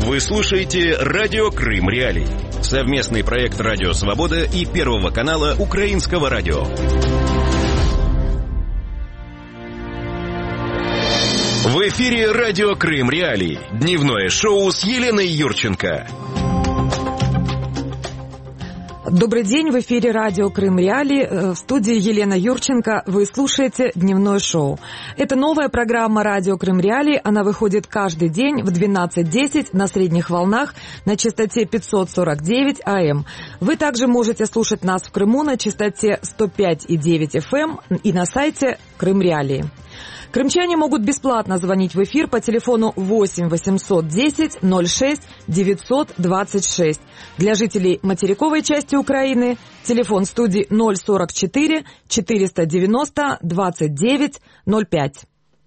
Вы слушаете «Радио Крым Реалии». Совместный проект «Радио Свобода» и Первого канала Украинского радио. В эфире «Радио Крым Реалии». Дневное шоу с Еленой Юрченко. Добрый день, в эфире радио Крым Реалии, в студии Елена Юрченко. Вы слушаете дневное шоу. Это новая программа радио Крым Реалии. Она выходит каждый день в 12:10 на средних волнах на частоте 549 АМ. Вы также можете слушать нас в Крыму на частоте 105,9 FM и на сайте Крым Реалии. Крымчане могут бесплатно звонить в эфир по телефону 8 810 06 926. Для жителей материковой части Украины телефон студии 044 490 29 05.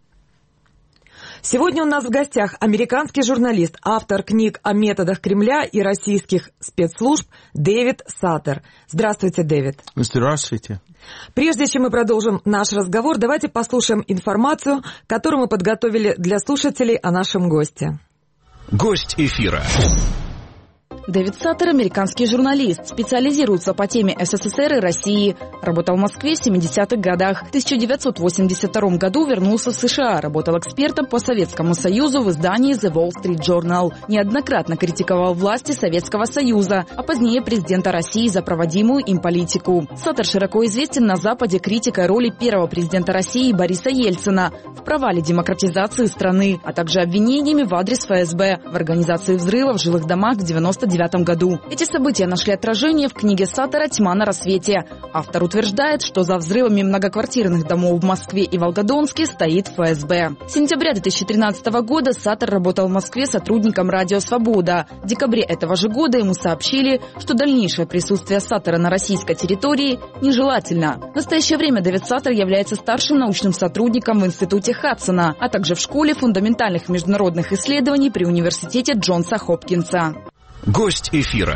Сегодня у нас в гостях американский журналист, автор книг о методах Кремля и российских спецслужб Дэвид Саттер. Здравствуйте, Дэвид. Здравствуйте. Прежде чем мы продолжим наш разговор, давайте послушаем информацию, которую мы подготовили для слушателей о нашем госте. Гость эфира. Дэвид Саттер – американский журналист, специализируется по теме СССР и России. Работал в Москве в 70-х годах. В 1982 году вернулся в США, работал экспертом по Советскому Союзу в издании The Wall Street Journal. Неоднократно критиковал власти Советского Союза, а позднее президента России за проводимую им политику. Саттер широко известен на Западе критикой роли первого президента России Бориса Ельцина в провале демократизации страны, а также обвинениями в адрес ФСБ в организации взрывов в жилых домах в 1999 году. Эти события нашли отражение в книге Саттера «Тьма на рассвете». Автор утверждает, что за взрывами многоквартирных домов в Москве и Волгодонске стоит ФСБ. С сентября 2013 года Саттер работал в Москве сотрудником «Радио Свобода». В декабре этого же года ему сообщили, что дальнейшее присутствие Саттера на российской территории нежелательно. В настоящее время Дэвид Саттер является старшим научным сотрудником в Институте Хадсона, а также в Школе фундаментальных международных исследований при Университете Джонса Хопкинса. Гость эфира.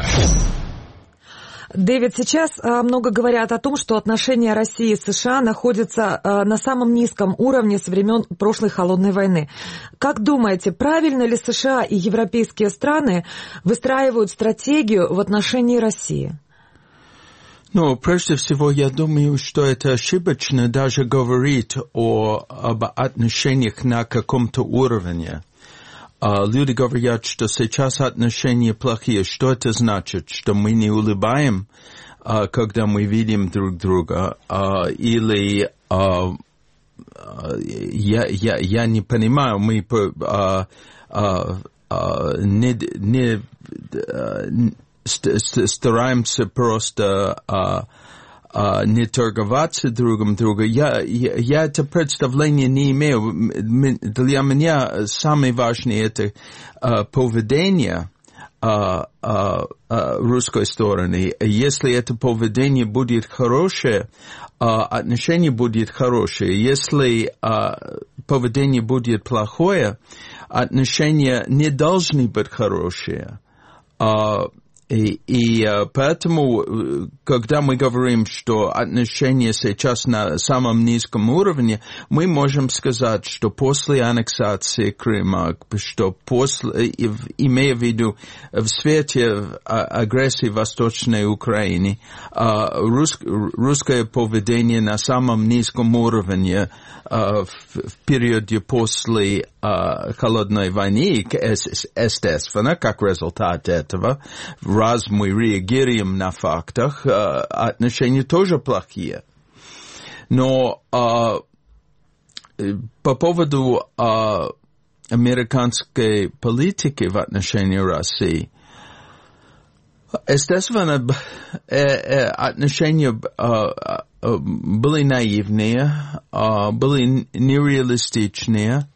Дэвид, сейчас много говорят о том, что отношения России и США находятся на самом низком уровне со времен прошлой холодной войны. Как думаете, правильно ли США и европейские страны выстраивают стратегию в отношении России? Ну, прежде всего, я думаю, что это ошибочно даже говорить об отношениях на каком-то уровне. Люди говорят, что сейчас отношения плохие. Что это значит? Что мы не улыбаем, когда мы видим друг друга? Или я не понимаю, мы стараемся просто не торговаться друг другом. Я это представление не имею. Для меня самое важное это поведение русской стороны. Если это поведение будет хорошее, отношение будет хорошее. Если поведение будет плохое, отношения не должны быть хорошие. И поэтому, когда мы говорим, что отношения сейчас на самом низком уровне, мы можем сказать, что после аннексации Крыма, что имея в виду в свете агрессии в Восточной Украине, русское поведение на самом низком уровне в периоде после холодной войны, естественно, как результат этого, раз мы реагируем на фактах, отношения тоже плохие. Но по поводу американской политики в отношении России, естественно, отношения были наивные, были нереалистичные,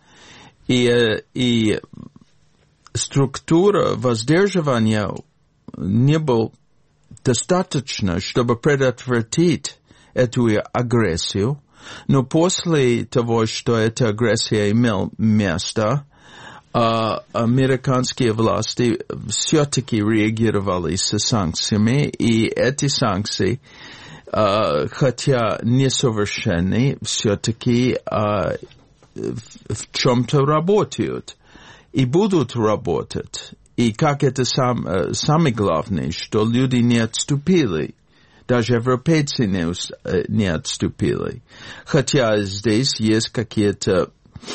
и структура воздерживания не была достаточно, чтобы предотвратить эту агрессию. Но после того, что эта агрессия имела место, американские власти все-таки реагировали с санкциями, и эти санкции, хотя несовершенны, все-таки в чем-то работают и будут работать. И как это самое главное, что люди не отступили. Даже европейцы не отступили. Хотя здесь есть какой-то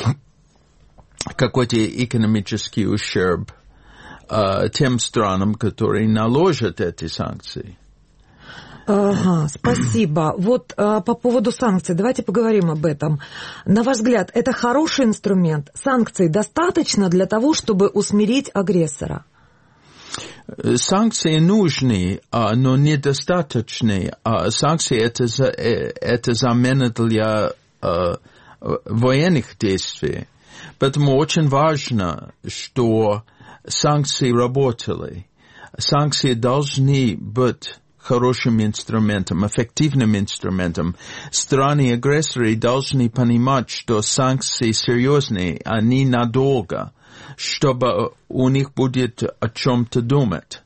экономический ущерб тем странам, которые наложат эти санкции. Ага, спасибо. Вот по поводу санкций, давайте поговорим об этом. На ваш взгляд, это хороший инструмент? Санкций достаточно для того, чтобы усмирить агрессора? Санкции нужны, но недостаточны. Санкции это замена для военных действий. Поэтому очень важно, что санкции работали. Санкции должны быть хорошим инструментом, эффективным инструментом. Страны-агрессоры должны понимать, что санкции серьезные, они надолго, чтобы у них будет о чем-то думать.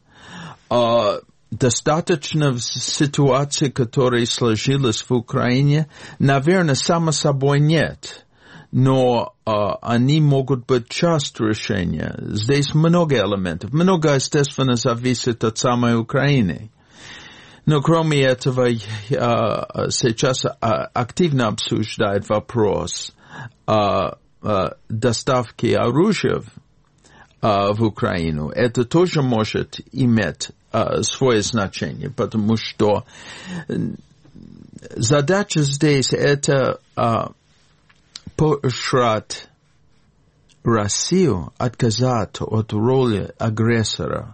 Достаточно в ситуации, которая сложилась в Украине, наверное, само собой нет. Но они могут быть частью решения. Здесь много элементов. Много, естественно, зависит от самой Украины. Но кроме этого, сейчас активно обсуждают вопрос доставки оружия в Украину. Это тоже может иметь свое значение, потому что задача здесь это поощрять Россию отказаться от роли агрессора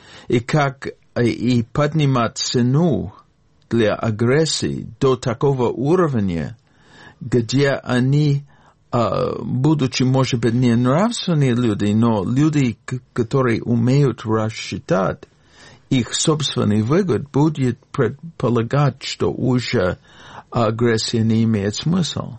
и поднимать цену для агрессии до такого уровня, где они, будучи, может быть, не нравственные люди, но люди, которые умеют рассчитать их собственный выгод, будет предполагать, что уже агрессия не имеет смысла.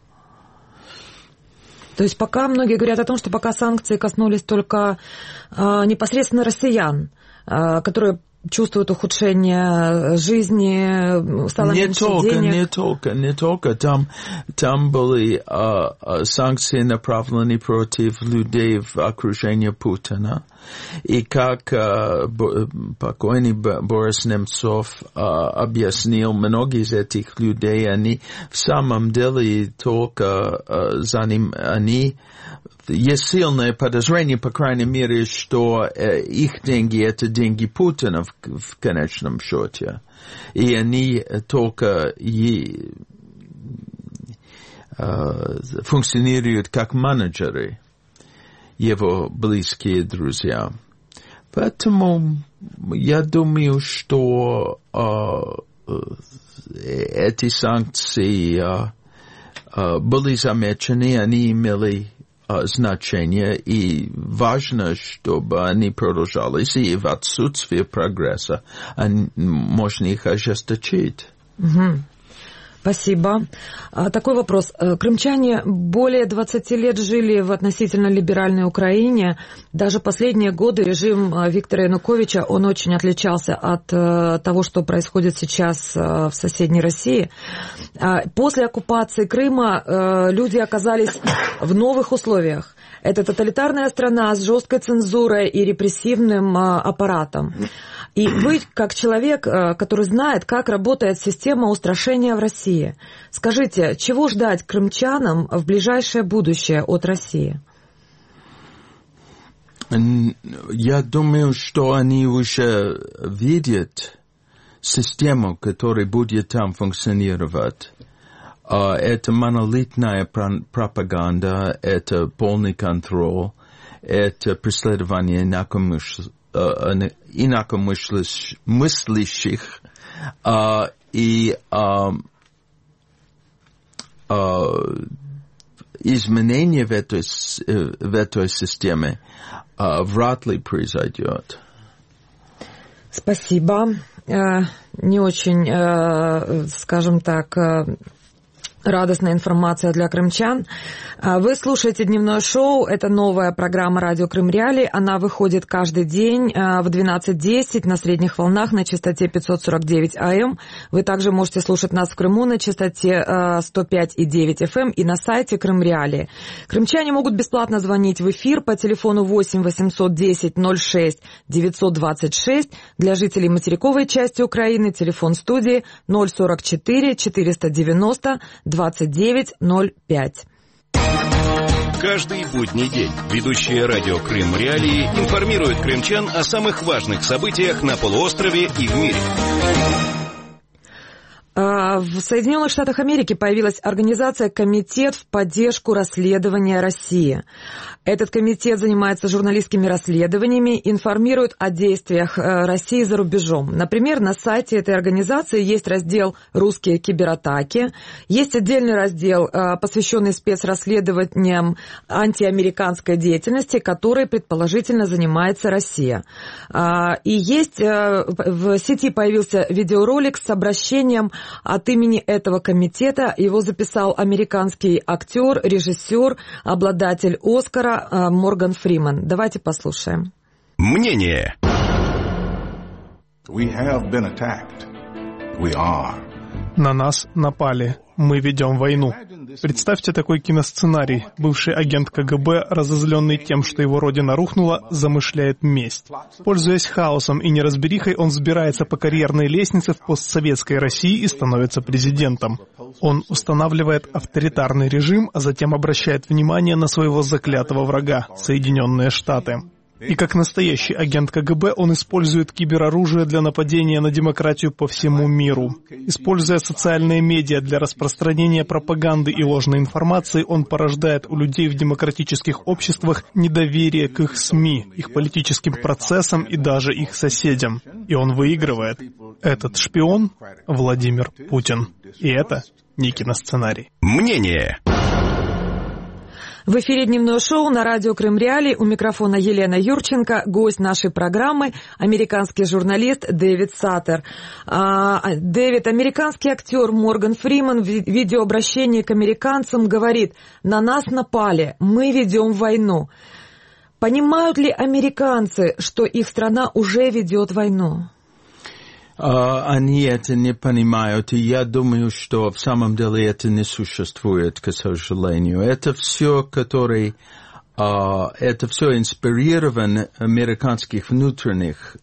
То есть пока многие говорят о том, что пока санкции коснулись только непосредственно россиян, которые чувствуют ухудшение жизни, стало меньше денег. Не только. Там были санкции направлены против людей в окружении Путина. И как покойный Борис Немцов объяснил, многие из этих людей, они в самом деле только они есть сильное подозрение, по крайней мере, что их деньги – это деньги Путина в конечном счете. И они только функционируют как менеджеры, его близкие друзья. Поэтому я думаю, что эти санкции были замечены, они имели значение, и важно, чтобы они продолжались, и в отсутствие прогресса можно их ожесточить. Угу. Спасибо. Такой вопрос. Крымчане более 20 лет жили в относительно либеральной Украине. Даже последние годы режим Виктора Януковича, он очень отличался от того, что происходит сейчас в соседней России. После оккупации Крыма люди оказались в новых условиях. Это тоталитарная страна с жесткой цензурой и репрессивным аппаратом. И вы, как человек, который знает, как работает система устрашения в России, скажите, чего ждать крымчанам в ближайшее будущее от России? Я думаю, что они уже видят систему, которая будет там функционировать. Это монолитная пропаганда, это полный контроль, это преследование инакомыслящих и изменения в этой системе вряд ли произойдет. Спасибо. Не очень, скажем так, Радостная информация для крымчан. Вы слушаете дневное шоу. Это новая программа «Радио Крым Реалии». Она выходит каждый день в 12:10 на средних волнах на частоте 549 АМ. Вы также можете слушать нас в Крыму на частоте 105,9 ФМ и на сайте Крым Реалии. Крымчане могут бесплатно звонить в эфир по телефону 8 810 06 926. Для жителей материковой части Украины телефон студии 044 490 2905. Каждый будний день ведущие радио Крым Реалии информируют крымчан о самых важных событиях на полуострове и в мире. В Соединенных Штатах Америки появилась организация «Комитет в поддержку расследования России». Этот комитет занимается журналистскими расследованиями, информирует о действиях России за рубежом. Например, на сайте этой организации есть раздел «Русские кибератаки», есть отдельный раздел, посвященный спецрасследованиям антиамериканской деятельности, которой предположительно занимается Россия. И есть в сети появился видеоролик с обращением от имени этого комитета. Его записал американский актер, режиссер, обладатель Оскара Морган Фриман. Давайте послушаем. Мнение. На нас напали. Мы ведем войну. Представьте такой киносценарий. Бывший агент КГБ, разозленный тем, что его родина рухнула, замышляет месть. Пользуясь хаосом и неразберихой, он взбирается по карьерной лестнице в постсоветской России и становится президентом. Он устанавливает авторитарный режим, а затем обращает внимание на своего заклятого врага — Соединенные Штаты. И как настоящий агент КГБ он использует кибероружие для нападения на демократию по всему миру. Используя социальные медиа для распространения пропаганды и ложной информации, он порождает у людей в демократических обществах недоверие к их СМИ, их политическим процессам и даже их соседям. И он выигрывает. Этот шпион — Владимир Путин. И это не киносценарий. Мнение. В эфире дневное шоу на радио Крым Реалии. У микрофона Елена Юрченко. Гость нашей программы — американский журналист Дэвид Саттер. Дэвид, американский актер Морган Фриман в видеообращении к американцам говорит: «На нас напали, мы ведем войну». Понимают ли американцы, что их страна уже ведет войну? Они это не понимают, и я думаю, что в самом деле это не существует, к сожалению. Это все, это все инспирировано американских внутренних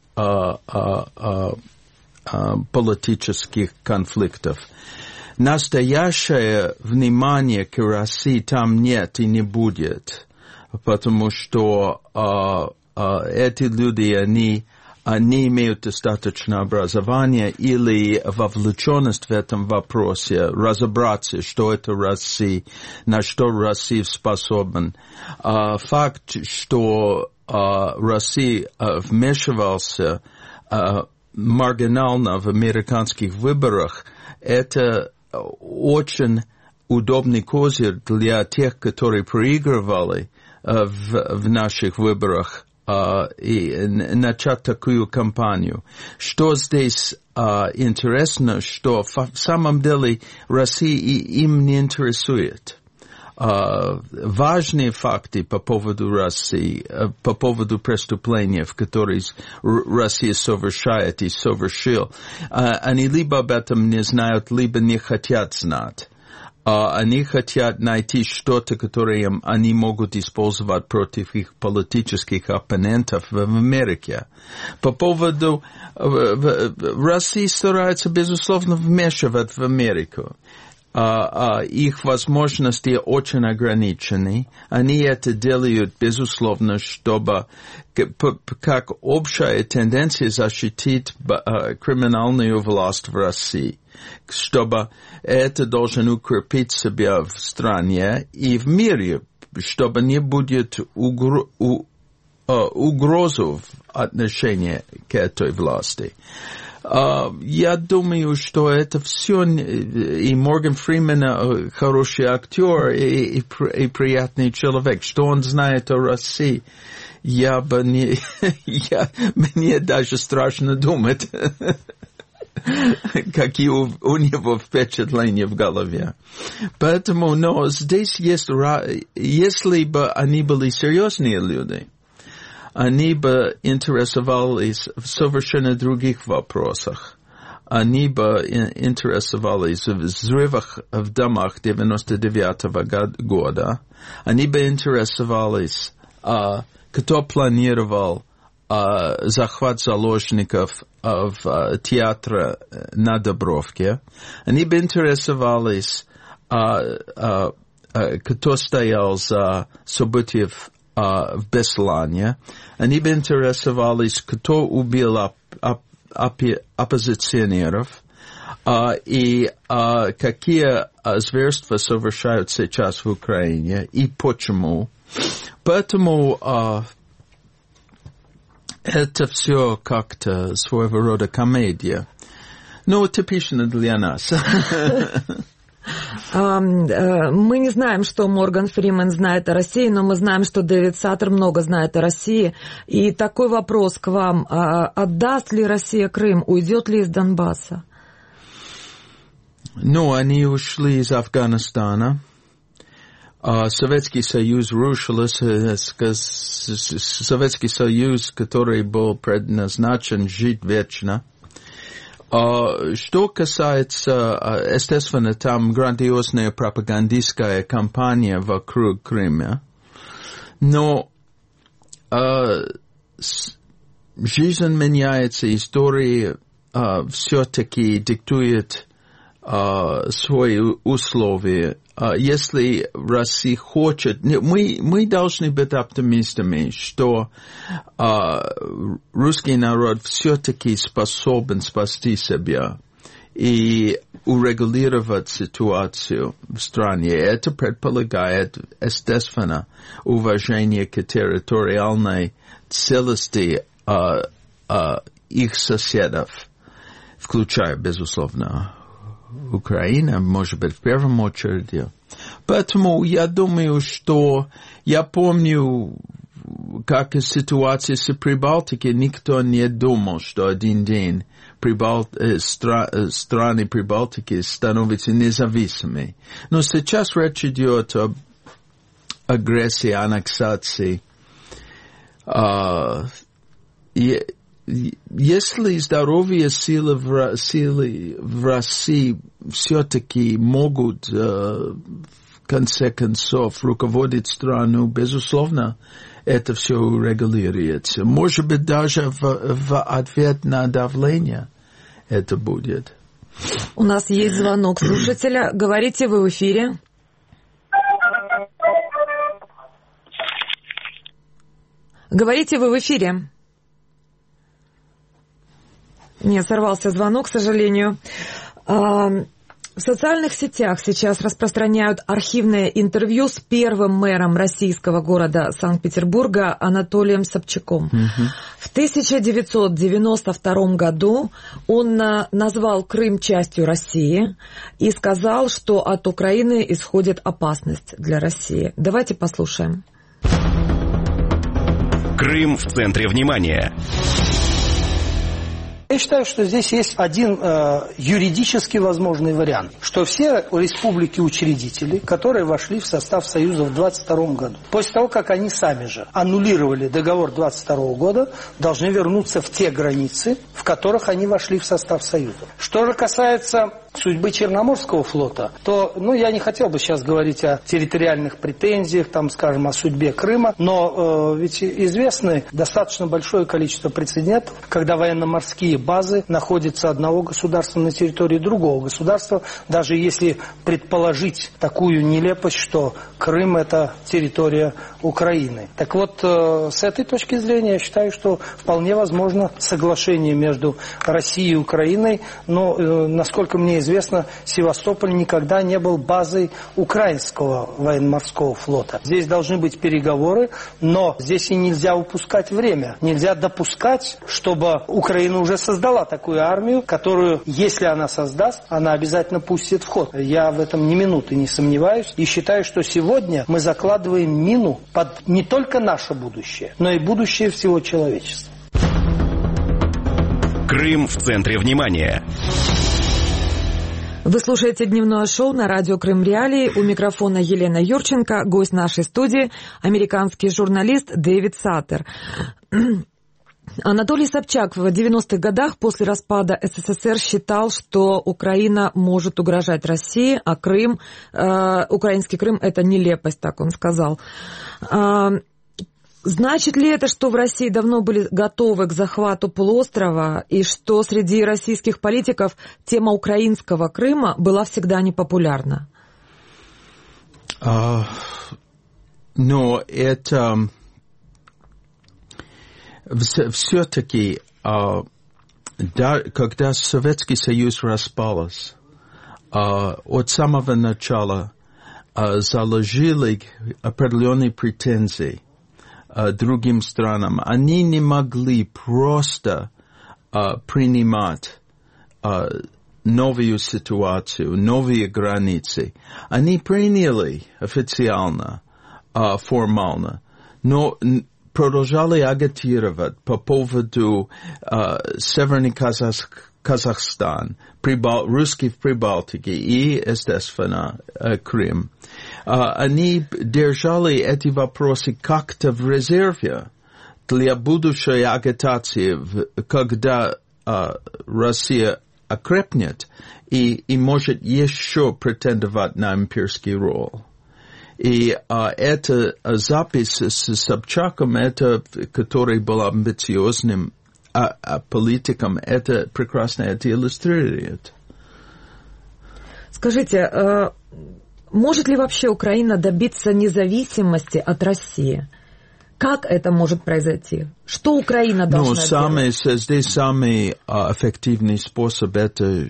политических конфликтов. Настоящее внимание к России там нет и не будет, потому что эти люди, они имеют достаточно образования или вовлеченность в этом вопросе, разобраться, что это Россия, на что Россия способна. Факт, что Россия вмешивался маргинально в американских выборах, это очень удобный козырь для тех, которые проигрывали в наших выборах, и начать такую кампанию. Что здесь интересно, что в самом деле Россия им не интересует. Важные факты по поводу России, по поводу преступлений, в которые Россия совершает и совершил, они либо об этом не знают, либо не хотят знать. Они хотят найти что-то, которое они могут использовать против их политических оппонентов в Америке. По поводу России старается, безусловно, вмешивать в Америку. Их возможности очень ограничены. Они это делают, безусловно, чтобы как общая тенденция защитить криминальную власть в России, чтобы это должен укрепить себя в стране и в мире, чтобы не будет угрозу в отношении к этой власти. Я думаю, что это все, и Морган Фриман хороший актер и приятный человек, что он знает о России. Мне даже страшно думать. какие у него впечатления в голове. Поэтому, но здесь есть, если бы они были серьезные люди, они бы интересовались в совершенно других вопросах. Они бы интересовались в взрывах в домах 99-го года. Они бы интересовались, кто планировал захват заложников в театре на Дубровке. Они бы интересовались, кто стоял за события в Беслане. Они бы интересовались, кто убил оппозиционеров и какие зверства совершают сейчас в Украине и почему. Поэтому это все как-то своего рода комедия. Ну, типично для нас. Мы не знаем, что Морган Фримен знает о России, но мы знаем, что Дэвид Саттер много знает о России. И такой вопрос к вам. Отдаст ли Россия Крым? Уйдет ли из Донбасса? Ну, они ушли из Афганистана. Советский Союз рушился. Советский Союз, который был предназначен жить вечно. Что касается, естественно, там грандиозная пропагандистская кампания вокруг Крыма, но жизнь меняется, история все-таки диктует свои условия. Если Россия хочет, мы должны быть оптимистами, что русский народ все-таки способен спасти себя и урегулировать ситуацию в стране. Это предполагает, естественно, уважение к территориальной целостности их соседов, включая, безусловно, Украина, может быть, в первом очереди. Поэтому я думаю, что я помню, как и ситуация с Прибалтикой, никто не думал, что один день страны Прибалтики становятся независимыми. Но сейчас речь идет об агрессии, аннексации. Если здоровые силы в России все-таки могут, в конце концов, руководить страну, безусловно, это все регулируется. Может быть, даже в ответ на давление это будет. У нас есть звонок слушателя. Говорите, вы в эфире. Говорите, вы в эфире. Не, сорвался звонок, к сожалению. В социальных сетях сейчас распространяют архивное интервью с первым мэром российского города Санкт-Петербурга Анатолием Собчаком. В 1992 году он назвал Крым частью России и сказал, что от Украины исходит опасность для России. Давайте послушаем. Крым в центре внимания. Я считаю, что здесь есть один юридически возможный вариант, что все республики-учредители, которые вошли в состав Союза в 1922 году, после того, как они сами же аннулировали договор 1922 года, должны вернуться в те границы, в которых они вошли в состав Союза. Что же касается судьбы Черноморского флота, то, я не хотел бы сейчас говорить о территориальных претензиях, там, скажем, о судьбе Крыма, но ведь известно достаточно большое количество прецедентов, когда военно-морские базы находятся одного государства на территории другого государства, даже если предположить такую нелепость, что Крым – это территория Украины. Так вот, с этой точки зрения я считаю, что вполне возможно соглашение между Россией и Украиной, но, насколько мне известно, Севастополь никогда не был базой украинского военно-морского флота. Здесь должны быть переговоры, но здесь и нельзя упускать время. Нельзя допускать, чтобы Украина уже создала такую армию, которую, если она создаст, она обязательно пустит в ход. Я в этом ни минуты не сомневаюсь и считаю, что сегодня мы закладываем мину под не только наше будущее, но и будущее всего человечества. Крым в центре внимания. Вы слушаете дневное шоу на радио Крым Реалии. У микрофона Елена Юрченко, гость нашей студии, американский журналист Дэвид Саттер. Анатолий Собчак в 90-х годах после распада СССР считал, что Украина может угрожать России, а Крым, украинский Крым – это нелепость, так он сказал. Значит ли это, что в России давно были готовы к захвату полуострова, и что среди российских политиков тема украинского Крыма была всегда непопулярна? Но это все-таки, когда Советский Союз распался, от самого начала заложили определенные претензии другим странам. Они не могли просто принимать новую ситуацию, новые границы. Они приняли официально, формально, но продолжали агитировать по поводу Северный Казахстан, русских в Прибалтике и, естественно, Крым. Они держали эти вопросы как-то в резерве для будущей агитации, когда Россия окрепнет и может еще претендовать на имперский роль. И эта запись с Собчаком, который был амбициозным политиком, это прекрасно это иллюстрирует. Скажите, может ли вообще Украина добиться независимости от России? Как это может произойти? Что Украина должна делать? Здесь самый эффективный способ это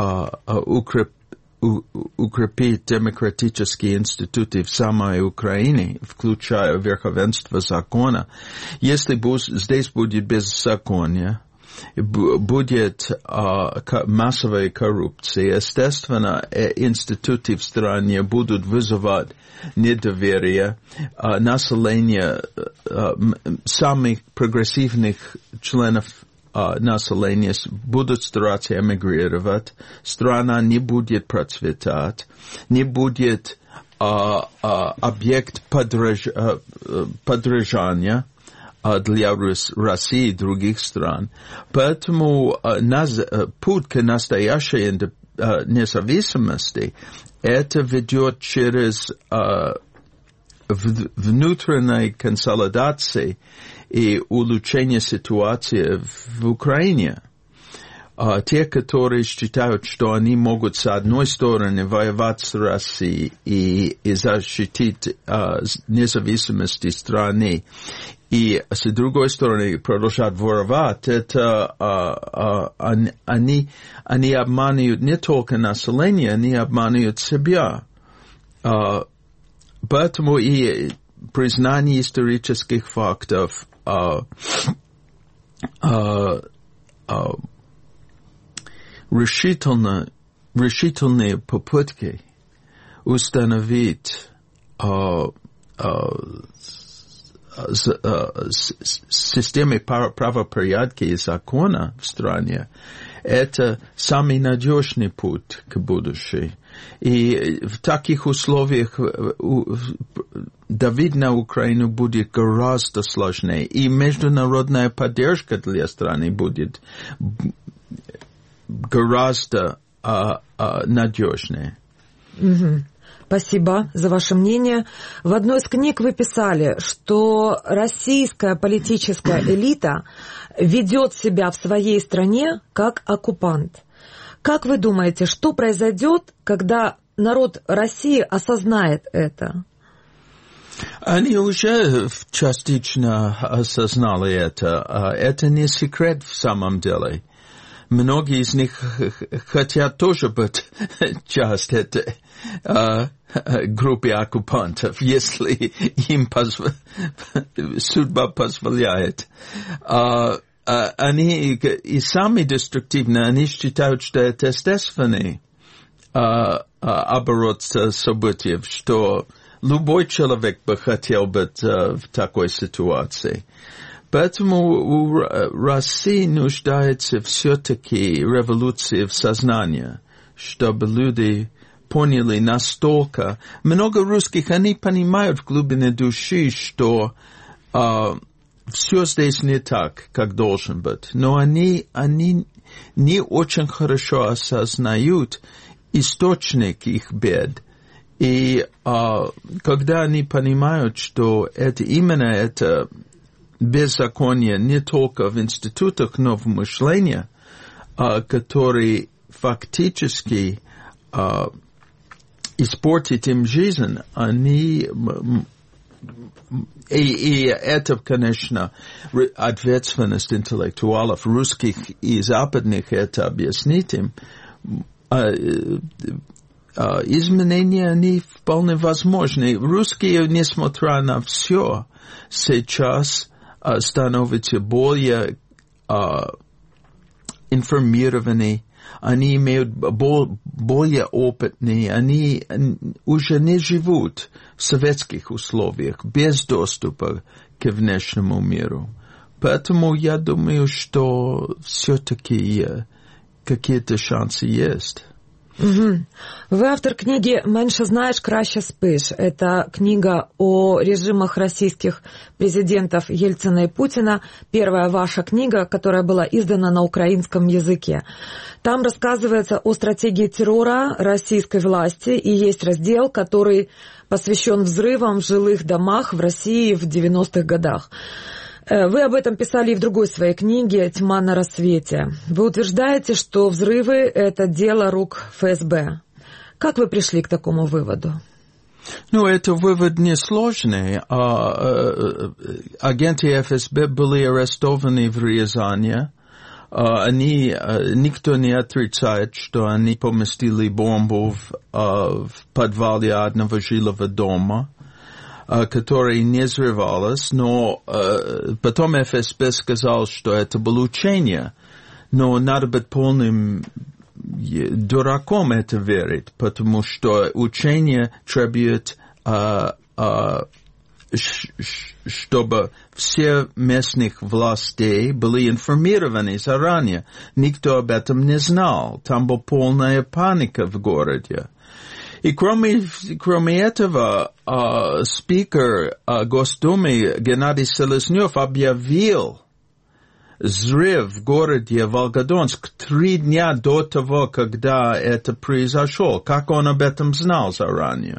укрепить демократические институты в самой Украине, включая верховенство закона. Если здесь будет беззаконие, будет массовая коррупция, естественно, институты в стране будут вызывать недоверие, население, самых прогрессивных членов населения будут стараться эмигрировать, страна не будет процветать, не будет объект подражания для России и других стран. Поэтому путь к настоящей независимости это ведет через внутренней консолидации и улучшение ситуации в Украине. Те, которые считают, что они могут с одной стороны воевать с Россией и защитить независимость страны, и с другой стороны продолжать воровать, это они обманывают не только население, они обманывают себя. Поэтому и признание исторических фактов, решительные попытки установить систему правопорядка и закона в стране, это самый надежный путь к будущему. И в таких условиях давить на Украину будет гораздо сложнее, и международная поддержка для страны будет гораздо надежнее. Спасибо за ваше мнение. В одной из книг вы писали, что российская политическая элита ведет себя в своей стране как оккупант. Как вы думаете, что произойдет, когда народ России осознает это? Они уже частично осознали это. Это не секрет в самом деле. Многие из них хотят тоже быть частью этой группы оккупантов, если им судьба позволяет. Они и сами деструктивны, они считают, что это естественный оборот событий, что любой человек бы хотел быть в такой ситуации. Поэтому Россия нуждается все-таки в революции в сознании, чтобы люди поняли настолько. Много русских, они понимают в глубине души, что все здесь не так, как должен быть. Но они не очень хорошо осознают источник их бед. И когда они понимают, что это именно это беззаконие не только в институтах нового мышления, который фактически испортит им жизнь, они... И это, конечно, ответственность интеллектуалов русских и западных, это объяснить им. Изменения, они вполне возможны. Русские, несмотря на все, сейчас становятся более информированы, они имеют более опытные, они уже не живут в советских условиях, без доступа к внешнему миру. Поэтому я думаю, что все-таки какие-то шансы есть. Угу. Вы автор книги «Меньше знаешь, краще спишь». Это книга о режимах российских президентов Ельцина и Путина. Первая ваша книга, которая была издана на украинском языке. Там рассказывается о стратегии террора российской власти, и есть раздел, который посвящен взрывам в жилых домах в России в 90-х годах. Вы об этом писали и в другой своей книге «Тьма на рассвете». Вы утверждаете, что взрывы – это дело рук ФСБ. Как вы пришли к такому выводу? Ну, это вывод несложный. Агенты ФСБ были арестованы в Рязани. Никто не отрицает, что они поместили бомбу в подвале одного жилого дома, которая не взрывалась, но потом ФСБ сказал, что это было учение, но надо быть полным дураком это верить, потому что учение требует, чтобы все местных властей были информированы заранее. Никто об этом не знал. Там была полная паника в городе. И кроме этого, спикер Госдумы Геннадий Селезнев объявил взрыв в городе Волгодонск 3 дня до того, когда это произошло. Как он об этом знал заранее?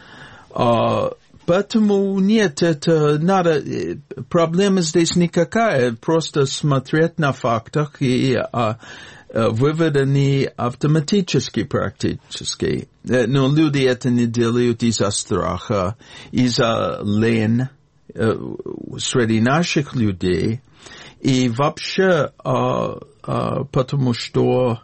Поэтому нет, это надо, проблема здесь никакая, просто смотреть на фактах и выводы не автоматически практически. Но люди это не делают из-за страха, из-за лени среди наших людей. И вообще, потому что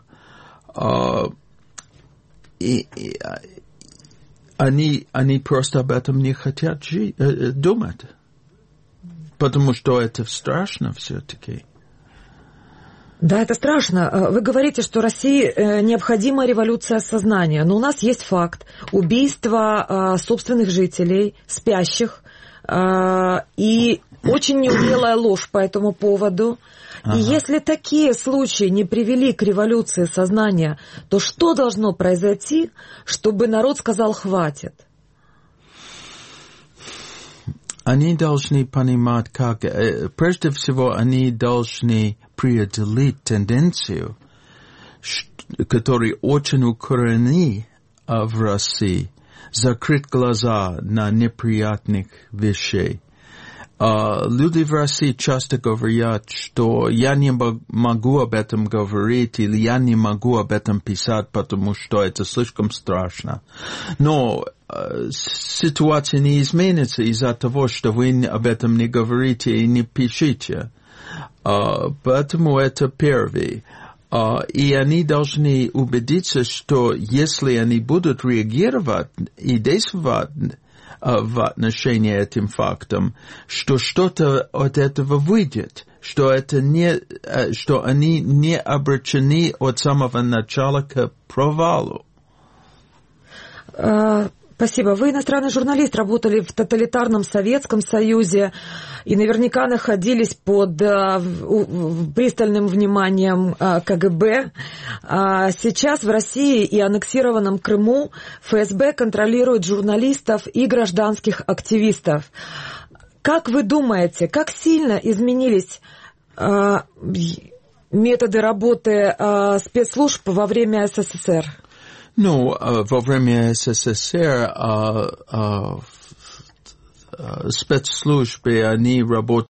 они просто об этом не хотят думать. Потому что это страшно все-таки. Да, это страшно. Вы говорите, что России необходима революция сознания, но у нас есть факт убийства собственных жителей, спящих, и очень неумелая ложь по этому поводу. Ага. И если такие случаи не привели к революции сознания, то что должно произойти, чтобы народ сказал «хватит»? Они должны понимать, как... Прежде всего, они должны преодолеть тенденцию, которая очень укоренена в России, закрыть глаза на неприятных вещей. Люди в России часто говорят, что я не могу об этом говорить или я не могу об этом писать, потому что это слишком страшно. Но ситуация не изменится из-за того, что вы об этом не говорите и не пишите. Поэтому это первый. И они должны убедиться, что если они будут реагировать и действовать в отношении этим фактам, что что-то от этого выйдет, что они не обречены от самого начала к провалу. Спасибо. Вы иностранный журналист, работали в тоталитарном Советском Союзе и наверняка находились под пристальным вниманием КГБ. Сейчас в России и аннексированном Крыму ФСБ контролирует журналистов и гражданских активистов. Как вы думаете, как сильно изменились методы работы спецслужб во время СССР? Ну, во время СССР спецслужбы, они